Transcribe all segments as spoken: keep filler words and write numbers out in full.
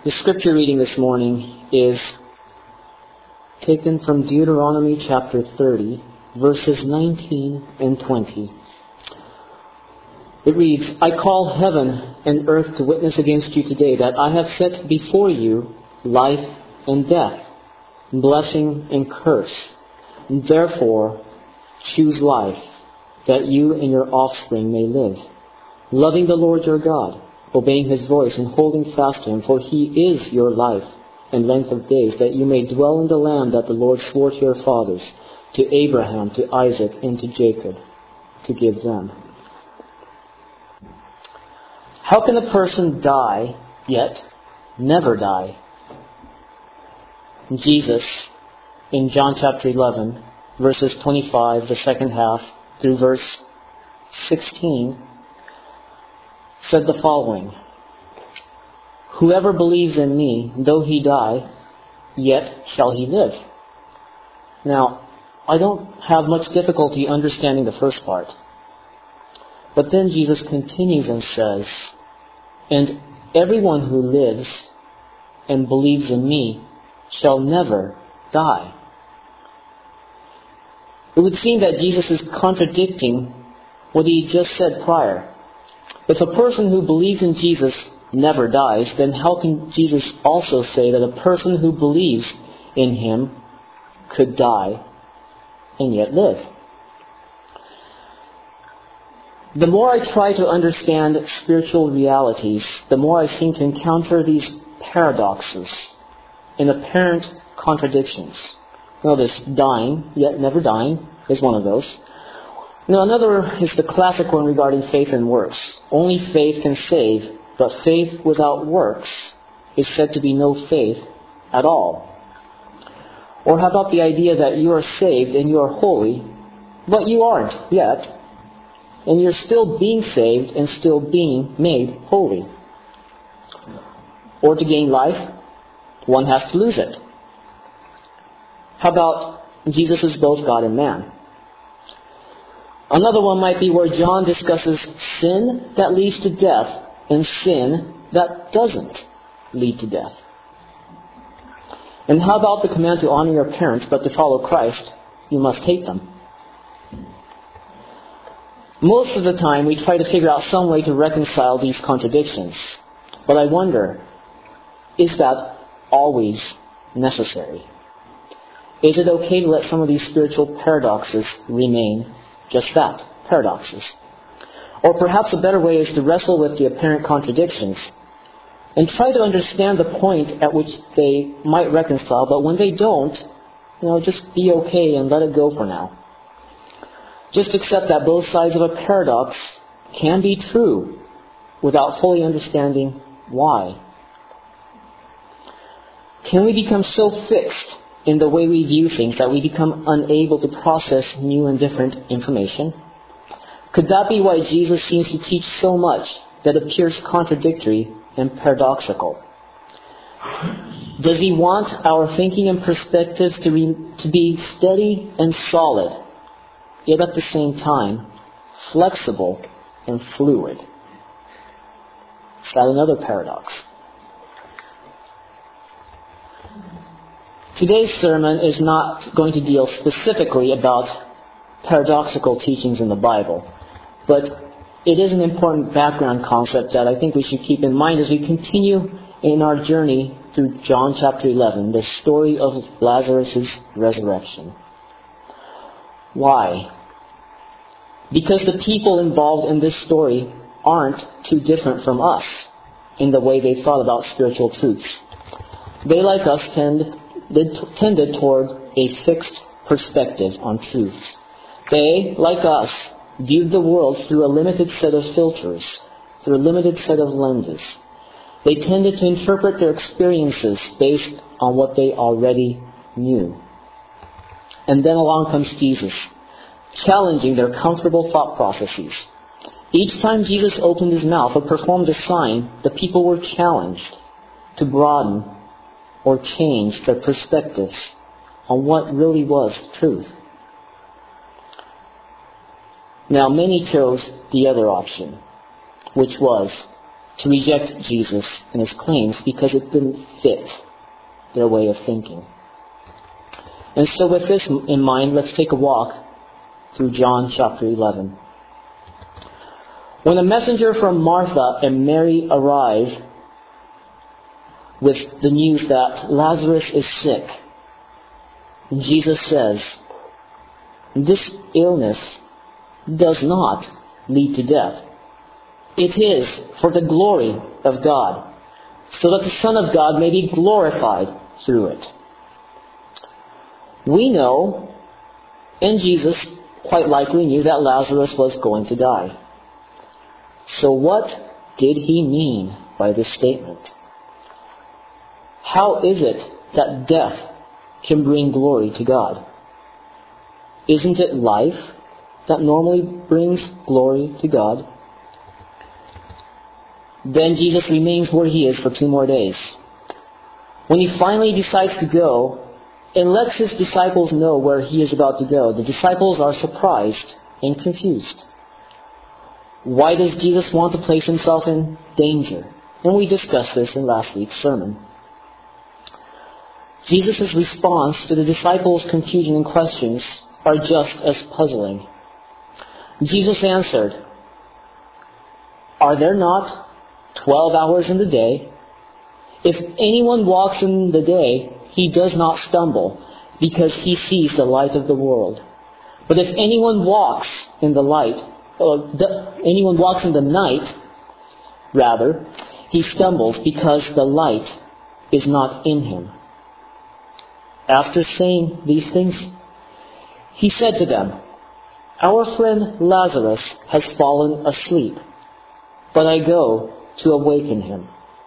The scripture reading this morning is taken from Deuteronomy chapter thirty, verses nineteen and twenty. It reads, I call heaven and earth to witness against you today that I have set before you life and death, blessing and curse. Therefore, choose life, that you and your offspring may live, loving the Lord your God, obeying His voice and holding fast to Him, for He is your life and length of days, that you may dwell in the land that the Lord swore to your fathers, to Abraham, to Isaac, and to Jacob, to give them. How can a person die, yet never die? Jesus, in John chapter eleven, verses twenty-five, the second half, through verse sixteen, said the following, Whoever believes in me, though he die, yet shall he live. Now, I don't have much difficulty understanding the first part. But then Jesus continues and says, And everyone who lives and believes in me shall never die. It would seem that Jesus is contradicting what he just said prior. If a person who believes in Jesus never dies, then how can Jesus also say that a person who believes in Him could die and yet live? The more I try to understand spiritual realities, the more I seem to encounter these paradoxes and apparent contradictions. Notice, dying, yet never dying, is one of those. Now, another is the classic one regarding faith and works. Only faith can save, but faith without works is said to be no faith at all. Or how about the idea that you are saved and you are holy, but you aren't yet, and you're still being saved and still being made holy? Or to gain life, one has to lose it. How about Jesus is both God and man? Another one might be where John discusses sin that leads to death and sin that doesn't lead to death. And how about the command to honor your parents, but to follow Christ, you must hate them? Most of the time, we try to figure out some way to reconcile these contradictions. But I wonder, is that always necessary? Is it okay to let some of these spiritual paradoxes remain just that, paradoxes? Or perhaps a better way is to wrestle with the apparent contradictions and try to understand the point at which they might reconcile, but when they don't, you know, just be okay and let it go for now. Just accept that both sides of a paradox can be true without fully understanding why. Can we become so fixed in the way we view things that we become unable to process new and different information? Could that be why Jesus seems to teach so much that appears contradictory and paradoxical? Does He want our thinking and perspectives to, re- to be steady and solid, yet at the same time flexible and fluid? Is that another paradox? Today's sermon is not going to deal specifically about paradoxical teachings in the Bible, but it is an important background concept that I think we should keep in mind as we continue in our journey through John chapter eleven, the story of Lazarus' resurrection. Why? Because the people involved in this story aren't too different from us in the way they thought about spiritual truths. They, like us, tend tended toward a fixed perspective on truths. They, like us, viewed the world through a limited set of filters, through a limited set of lenses. They tended to interpret their experiences based on what they already knew. And then along comes Jesus, challenging their comfortable thought processes. Each time Jesus opened His mouth or performed a sign, the people were challenged to broaden or change their perspectives on what really was truth. Now, many chose the other option, which was to reject Jesus and his claims because it didn't fit their way of thinking. And so with this in mind, let's take a walk through John chapter eleven. When a messenger from Martha and Mary arrive with the news that Lazarus is sick, Jesus says, this illness does not lead to death. It is for the glory of God, so that the Son of God may be glorified through it. We know, and Jesus quite likely knew, that Lazarus was going to die. So what did he mean by this statement? How is it that death can bring glory to God? Isn't it life that normally brings glory to God? Then Jesus remains where he is for two more days. When he finally decides to go and lets his disciples know where he is about to go, the disciples are surprised and confused. Why does Jesus want to place himself in danger? And we discussed this in last week's sermon. Jesus' response to the disciples' confusion and questions are just as puzzling. Jesus answered, "Are there not twelve hours in the day? If anyone walks in the day, he does not stumble, because he sees the light of the world. But if anyone walks in the light, uh, the, anyone walks in the night, rather, he stumbles because the light is not in him." After saying these things, he said to them, "Our friend Lazarus has fallen asleep, but I go to awaken him."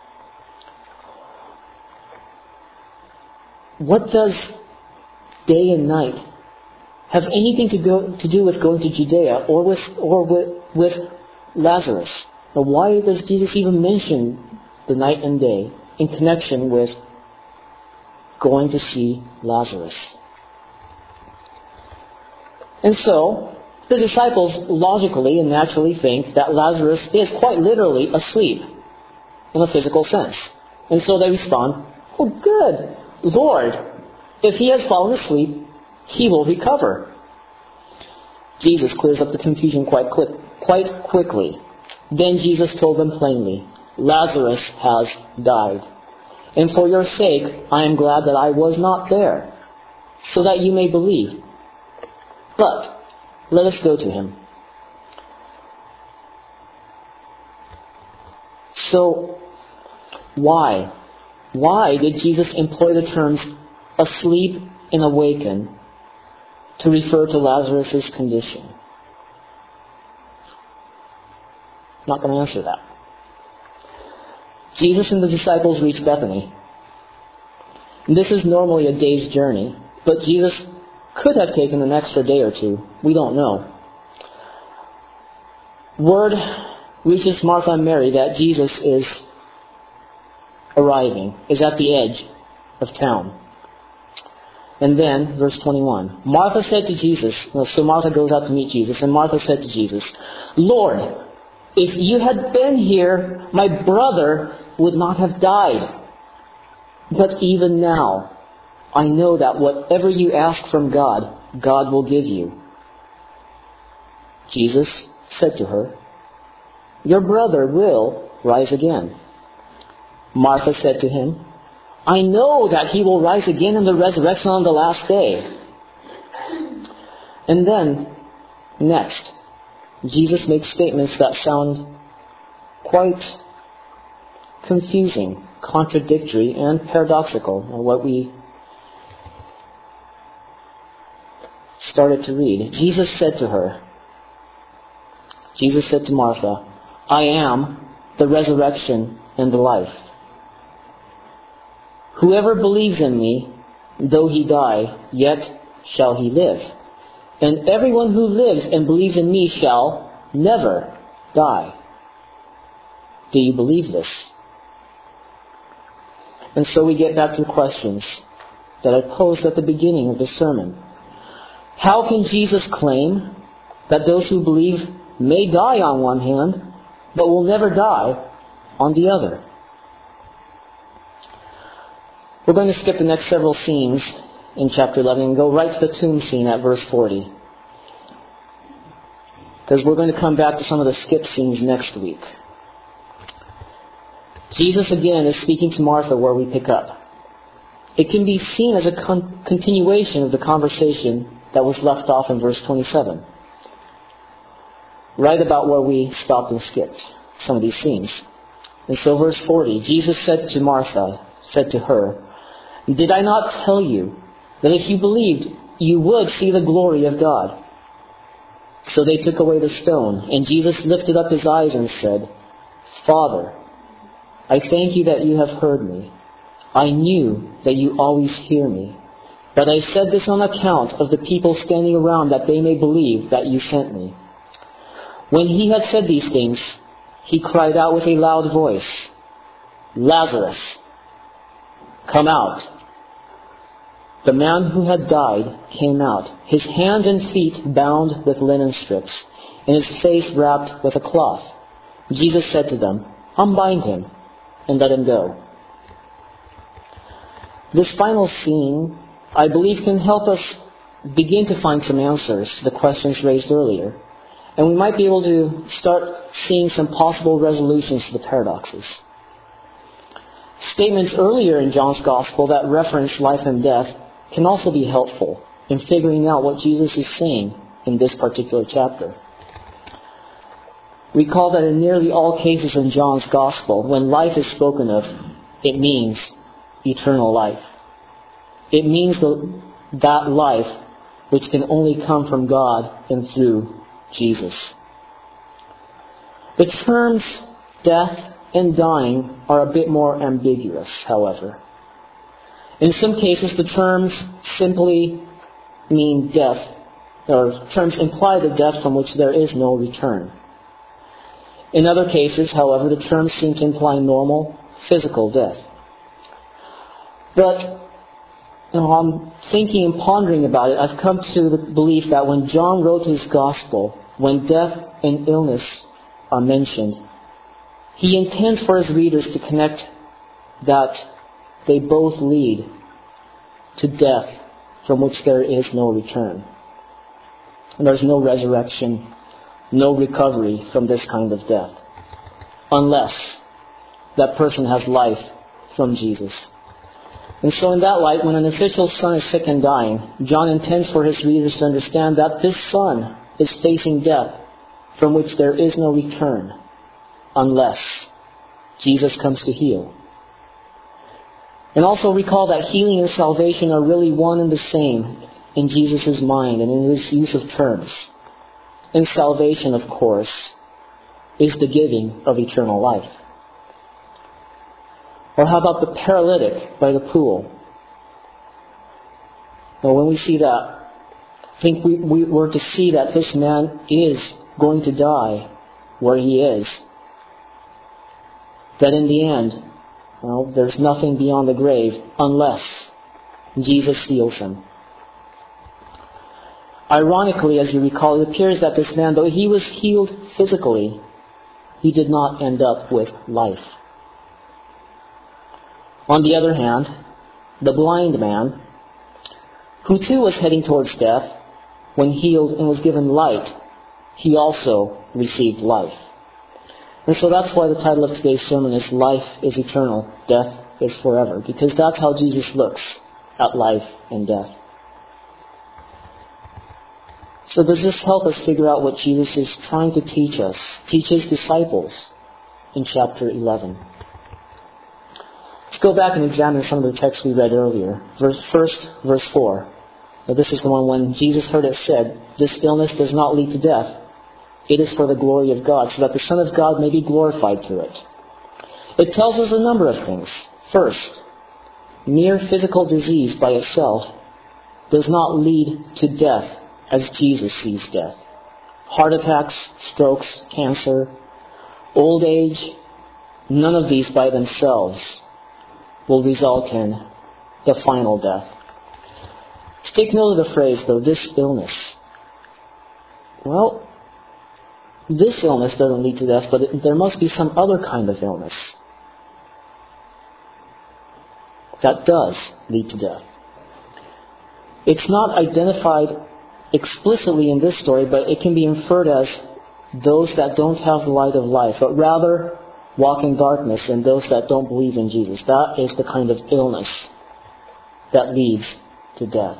What does day and night have anything to go to do with going to Judea or with or with, with Lazarus? Now, why does Jesus even mention the night and day in connection with going to see Lazarus? And so, the disciples logically and naturally think that Lazarus is quite literally asleep in a physical sense. And so they respond, "Oh, good, Lord, if he has fallen asleep, he will recover." Jesus clears up the confusion quite quick, quite quickly. Then Jesus told them plainly, "Lazarus has died. And for your sake, I am glad that I was not there, so that you may believe. But let us go to him." So, why? Why did Jesus employ the terms asleep and awaken to refer to Lazarus' condition? I'm not going to answer that. Jesus and the disciples reach Bethany. This is normally a day's journey, but Jesus could have taken an extra day or two. We don't know. Word reaches Martha and Mary that Jesus is arriving, is at the edge of town. And then, verse twenty-one, Martha said to Jesus, so Martha goes out to meet Jesus, and Martha said to Jesus, "Lord, if you had been here, my brother would not have died. But even now, I know that whatever you ask from God, God will give you." Jesus said to her, "Your brother will rise again." Martha said to him, "I know that he will rise again in the resurrection on the last day." And then, next, Jesus makes statements that sound quite confusing, contradictory, and paradoxical, and what we started to read. Jesus said to her, Jesus said to Martha, "I am the resurrection and the life. Whoever believes in me, though he die, yet shall he live. And everyone who lives and believes in me shall never die." Do you believe this? And so we get back to the questions that I posed at the beginning of the sermon. How can Jesus claim that those who believe may die on one hand, but will never die, on the other. We're going to skip the next several scenes in chapter eleven and go right to the tomb scene at verse forty. Because we're going to come back to some of the skip scenes next week. Jesus again is speaking to Martha where we pick up. It can be seen as a con- continuation of the conversation that was left off in verse twenty-seven. Right about where we stopped and skipped some of these scenes. And so verse forty, Jesus said to Martha, said to her, "Did I not tell you that if you believed, you would see the glory of God?" So they took away the stone, and Jesus lifted up his eyes and said, "Father, I thank you that you have heard me. I knew that you always hear me. But I said this on account of the people standing around, that they may believe that you sent me." When he had said these things, he cried out with a loud voice, "Lazarus, come out." The man who had died came out, his hands and feet bound with linen strips, and his face wrapped with a cloth. Jesus said to them, "Unbind him and let him go." This final scene, I believe, can help us begin to find some answers to the questions raised earlier. And we might be able to start seeing some possible resolutions to the paradoxes. Statements earlier in John's Gospel that reference life and death can also be helpful in figuring out what Jesus is saying in this particular chapter. Recall that in nearly all cases in John's Gospel, when life is spoken of, it means eternal life. It means the, that life which can only come from God and through Jesus. The terms death and dying are a bit more ambiguous, however. In some cases, the terms simply mean death, or terms imply the death from which there is no return. In other cases, however, the terms seem to imply normal, physical death. But you know, I'm thinking and pondering about it, I've come to the belief that when John wrote his Gospel, when death and illness are mentioned, he intends for his readers to connect that they both lead to death from which there is no return. And there's no resurrection, no recovery from this kind of death, unless that person has life from Jesus. And so in that light, when an official's son is sick and dying, John intends for his readers to understand that this son is facing death from which there is no return, unless Jesus comes to heal. And also recall that healing and salvation are really one and the same in Jesus' mind and in his use of terms. And salvation, of course, is the giving of eternal life. Or how about the paralytic by the pool? Well, when we see that, I think we, we were to see that this man is going to die where he is. That in the end, well, there's nothing beyond the grave unless Jesus heals him. Ironically, as you recall, it appears that this man, though he was healed physically, he did not end up with life. On the other hand, the blind man, who too was heading towards death, when healed and was given light, he also received life. And so that's why the title of today's sermon is Life is Eternal, Death is Forever, because that's how Jesus looks at life and death. So does this help us figure out what Jesus is trying to teach us, teach his disciples in chapter eleven? Let's go back and examine some of the texts we read earlier. Verse, first, verse four. Now this is the one when Jesus heard it said, "This illness does not lead to death. It is for the glory of God, so that the Son of God may be glorified through it." It tells us a number of things. First, mere physical disease by itself does not lead to death as Jesus sees death. Heart attacks, strokes, cancer, old age, none of these by themselves will result in the final death. Take note of the phrase, though, this illness. Well, this illness doesn't lead to death, but it, there must be some other kind of illness that does lead to death. It's not identified explicitly in this story, but it can be inferred as those that don't have the light of life, but rather walk in darkness, and those that don't believe in Jesus. That is the kind of illness that leads to death.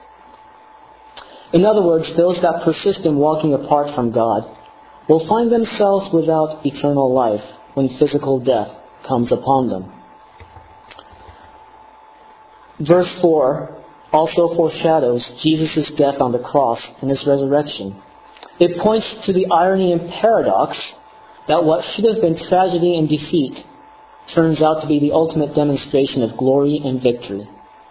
In other words, those that persist in walking apart from God will find themselves without eternal life when physical death comes upon them. Verse four also foreshadows Jesus' death on the cross and His resurrection. It points to the irony and paradox that what should have been tragedy and defeat turns out to be the ultimate demonstration of glory and victory.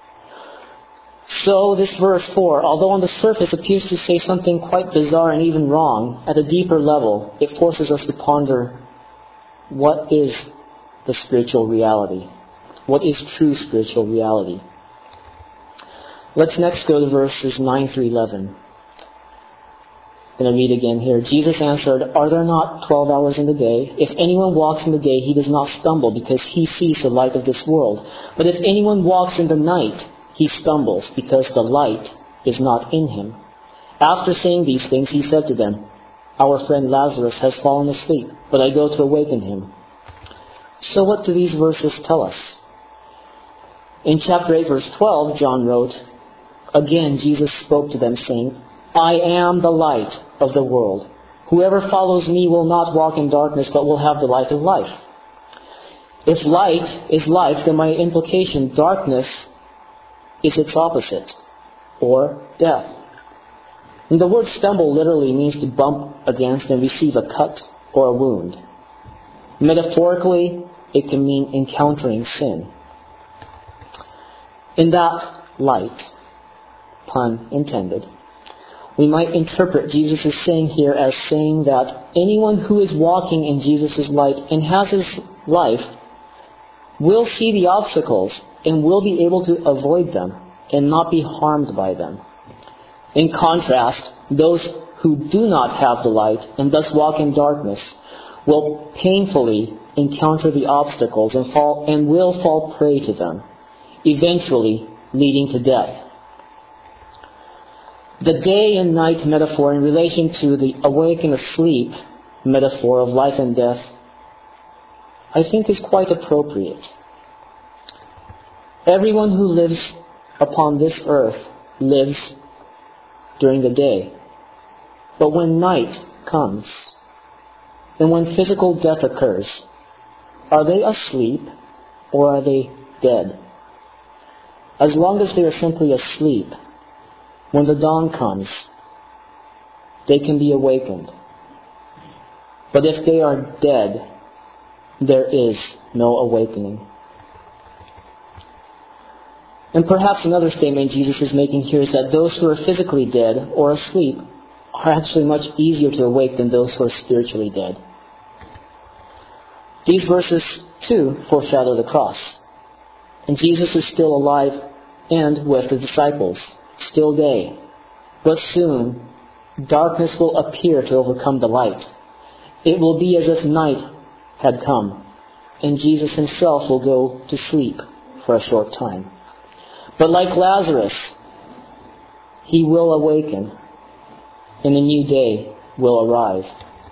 So this verse four, although on the surface appears to say something quite bizarre and even wrong, at a deeper level, it forces us to ponder what is the spiritual reality? What is true spiritual reality? Let's next go to verses nine through eleven. I'm going to read again here. Jesus answered, "Are there not twelve hours in the day? If anyone walks in the day, he does not stumble, because he sees the light of this world. But if anyone walks in the night, he stumbles, because the light is not in him." After saying these things, he said to them, "Our friend Lazarus has fallen asleep, but I go to awaken him." So what do these verses tell us? In chapter eight, verse twelve, John wrote, "Again Jesus spoke to them, saying, I am the light of the world. Whoever follows me will not walk in darkness, but will have the light of life." If light is life, then by implication, darkness is its opposite, or death. And the word stumble literally means to bump against and receive a cut or a wound. Metaphorically, it can mean encountering sin. In that light, pun intended, we might interpret Jesus' saying here as saying that anyone who is walking in Jesus' light and has his life will see the obstacles and will be able to avoid them and not be harmed by them. In contrast, those who do not have the light and thus walk in darkness will painfully encounter the obstacles and fall and will fall prey to them, eventually leading to death. The day and night metaphor in relation to the awake and asleep metaphor of life and death, I think, is quite appropriate. Everyone who lives upon this earth lives during the day. But when night comes, and when physical death occurs, are they asleep or are they dead? As long as they are simply asleep, when the dawn comes, they can be awakened. But if they are dead, there is no awakening. And perhaps another statement Jesus is making here is that those who are physically dead or asleep are actually much easier to awake than those who are spiritually dead. These verses, too, foreshadow the cross. And Jesus is still alive and with the disciples. Still day. But soon, darkness will appear to overcome the light. It will be as if night had come, and Jesus himself will go to sleep for a short time. But like Lazarus, he will awaken, and a new day will arrive.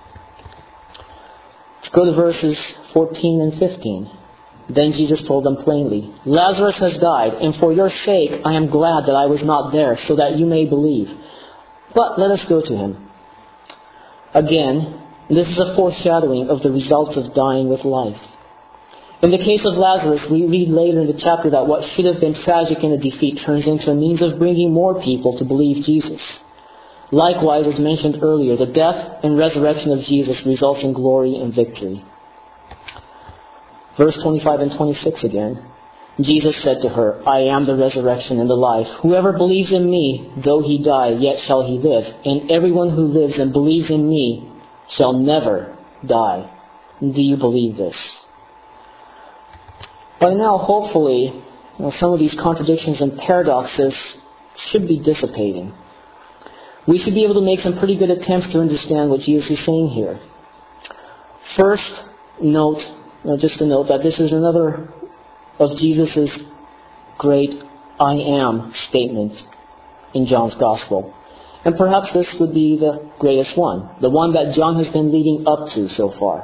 Let's go to verses fourteen and fifteen. Then Jesus told them plainly, "Lazarus has died, and for your sake I am glad that I was not there, so that you may believe. But let us go to him." Again, this is a foreshadowing of the results of dying with life. In the case of Lazarus, we read later in the chapter that what should have been tragic in a defeat turns into a means of bringing more people to believe Jesus. Likewise, as mentioned earlier, the death and resurrection of Jesus results in glory and victory. Verse twenty-five and twenty-six again. Jesus said to her, "I am the resurrection and the life. Whoever believes in me, though he die, yet shall he live. And everyone who lives and believes in me shall never die." Do you believe this? By now, hopefully, you know, some of these contradictions and paradoxes should be dissipating. we should be able to make some pretty good attempts to understand what Jesus is saying here. First, note, uh, just to note that this is another of Jesus' great I am statements in John's Gospel. And perhaps this would be the greatest one, the one that John has been leading up to so far.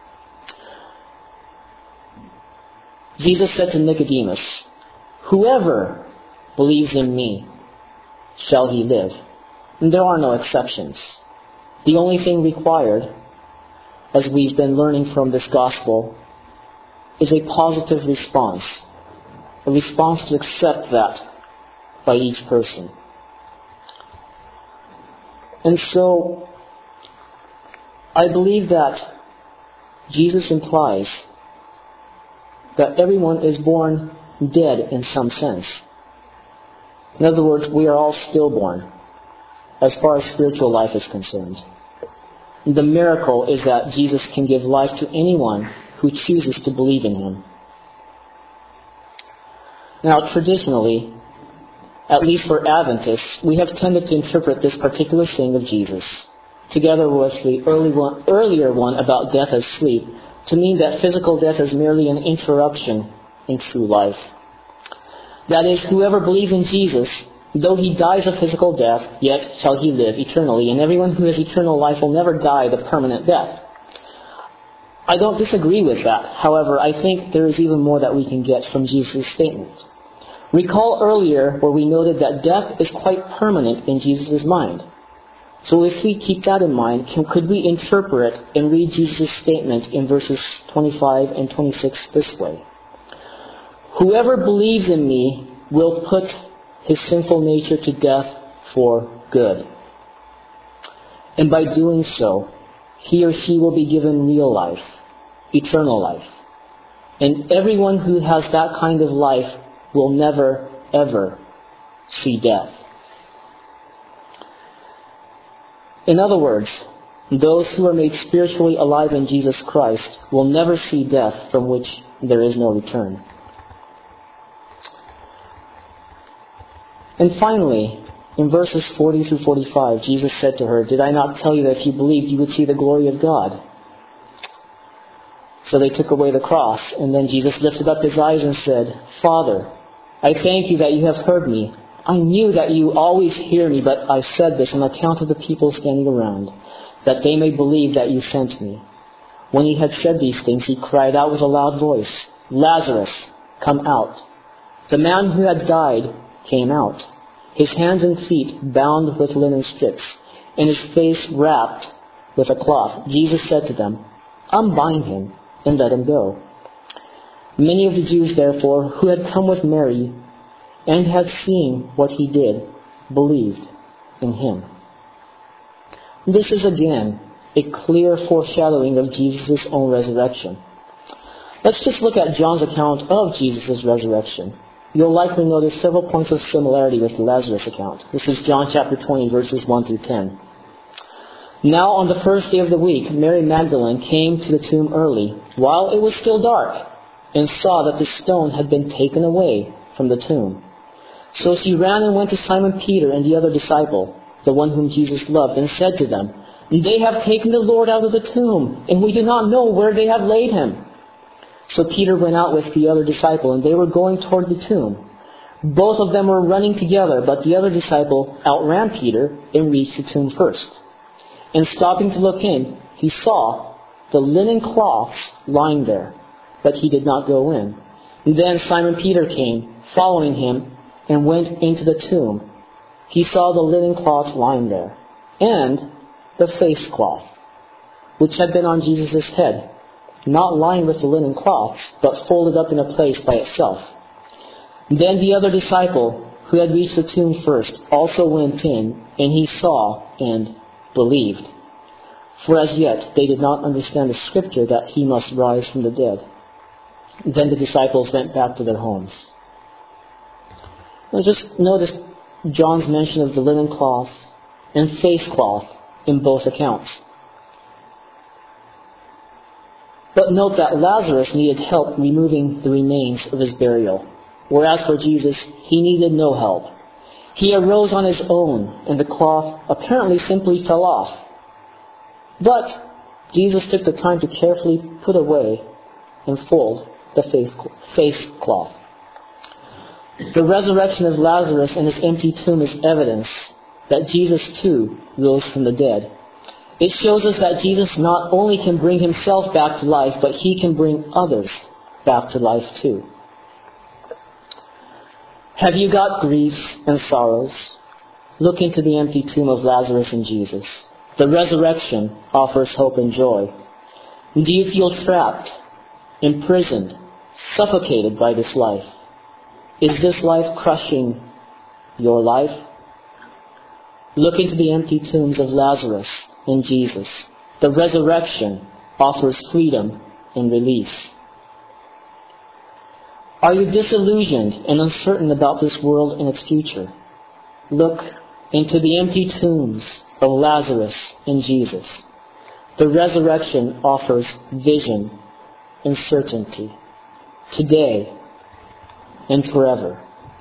Jesus said to Nicodemus, "Whoever believes in me, shall he live." And there are no exceptions. The only thing required, as we've been learning from this Gospel, is a positive response. A response to accept that by each person. And so, I believe that Jesus implies that everyone is born dead in some sense. In other words, we are all stillborn as far as spiritual life is concerned. The miracle is that Jesus can give life to anyone who chooses to believe in Him. Now, traditionally, at least for Adventists, we have tended to interpret this particular saying of Jesus, together with the early one, earlier one about death as sleep, to mean that physical death is merely an interruption in true life. That is, whoever believes in Jesus, though he dies a physical death, yet shall he live eternally, and everyone who has eternal life will never die the permanent death. I don't disagree with that. However, I think there is even more that we can get from Jesus' statement. Recall earlier where we noted that death is quite permanent in Jesus' mind. So if we keep that in mind, can, could we interpret and read Jesus' statement in verses twenty-five and twenty-six this way? "Whoever believes in me will put his sinful nature to death for good. And by doing so, he or she will be given real life, eternal life. And everyone who has that kind of life will never, ever see death." In other words, those who are made spiritually alive in Jesus Christ will never see death, from which there is no return. And finally, in verses forty through forty-five, Jesus said to her, "Did I not tell you that if you believed, you would see the glory of God?" So they took away the cross, and then Jesus lifted up his eyes and said, "Father, I thank you that you have heard me. I knew that you always hear me, but I said this on account of the people standing around, that they may believe that you sent me." When he had said these things, he cried out with a loud voice, "Lazarus, come out." The man who had died came out, his hands and feet bound with linen strips, and his face wrapped with a cloth. Jesus said to them, "Unbind him and let him go." Many of the Jews, therefore, who had come with Mary and had seen what he did, believed in him. This is again a clear foreshadowing of Jesus' own resurrection. Let's just look at John's account of Jesus' resurrection. You'll likely notice several points of similarity with the Lazarus account. This is John chapter twenty, verses one through ten. "Now on the first day of the week, Mary Magdalene came to the tomb early, while it was still dark, and saw that the stone had been taken away from the tomb. So she ran and went to Simon Peter and the other disciple, the one whom Jesus loved, and said to them, 'They have taken the Lord out of the tomb, and we do not know where they have laid him.' So Peter went out with the other disciple, and they were going toward the tomb. Both of them were running together, but the other disciple outran Peter and reached the tomb first. And stopping to look in, he saw the linen cloths lying there, but he did not go in. And then Simon Peter came, following him, and went into the tomb. He saw the linen cloth lying there, and the face cloth, which had been on Jesus' head, not lying with the linen cloths, but folded up in a place by itself. Then the other disciple, who had reached the tomb first, also went in, and he saw and believed. For as yet they did not understand the scripture that he must rise from the dead. Then the disciples went back to their homes." Now just notice John's mention of the linen cloth and face cloth in both accounts. But note that Lazarus needed help removing the remains of his burial, whereas for Jesus, he needed no help. He arose on his own, and the cloth apparently simply fell off. But Jesus took the time to carefully put away and fold the face cloth. The resurrection of Lazarus in his empty tomb is evidence that Jesus too rose from the dead. It shows us that Jesus not only can bring himself back to life, but he can bring others back to life too. Have you got griefs and sorrows? Look into the empty tomb of Lazarus and Jesus. The resurrection offers hope and joy. Do you feel trapped, imprisoned, suffocated by this life? Is this life crushing your life? Look into the empty tombs of Lazarus and Jesus. The resurrection offers freedom and release. Are you disillusioned and uncertain about this world and its future? Look into the empty tombs of Lazarus and Jesus. The resurrection offers vision and certainty, today and forever.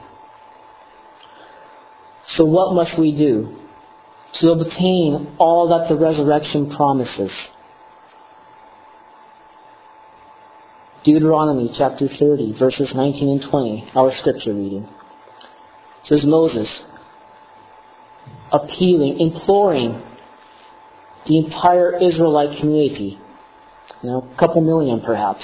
So what must we do to obtain all that the resurrection promises? Deuteronomy chapter thirty, verses nineteen and twenty, our scripture reading. It says Moses appealing, imploring the entire Israelite community, you know, a couple million perhaps.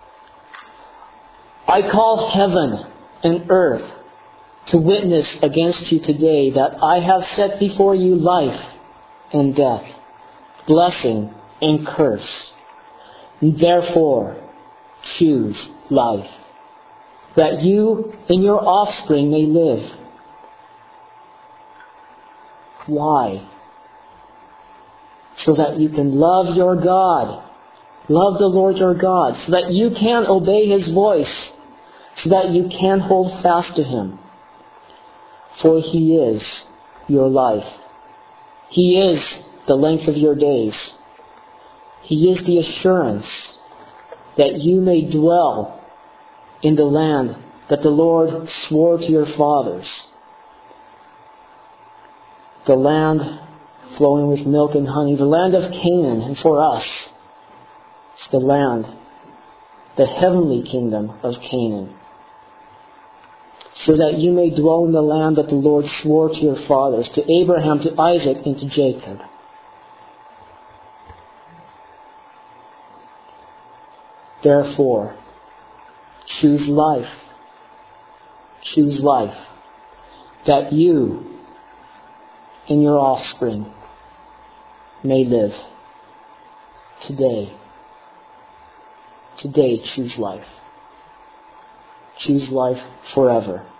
I call heaven and earth to witness against you today that I have set before you life and death, blessing and curse. Therefore, choose life, that you and your offspring may live. Why? So that you can love your God. Love the Lord your God. So that you can obey His voice. So that you can hold fast to Him. For He is your life. He is the length of your days. He is the assurance that you may dwell in the land that the Lord swore to your fathers. The land flowing with milk and honey, the land of Canaan, and for us, it's the land, the heavenly kingdom of Canaan. So that you may dwell in the land that the Lord swore to your fathers, to Abraham, to Isaac, and to Jacob. Therefore, choose life. Choose life. That you and your offspring may live. Today. Today, choose life. Choose life forever.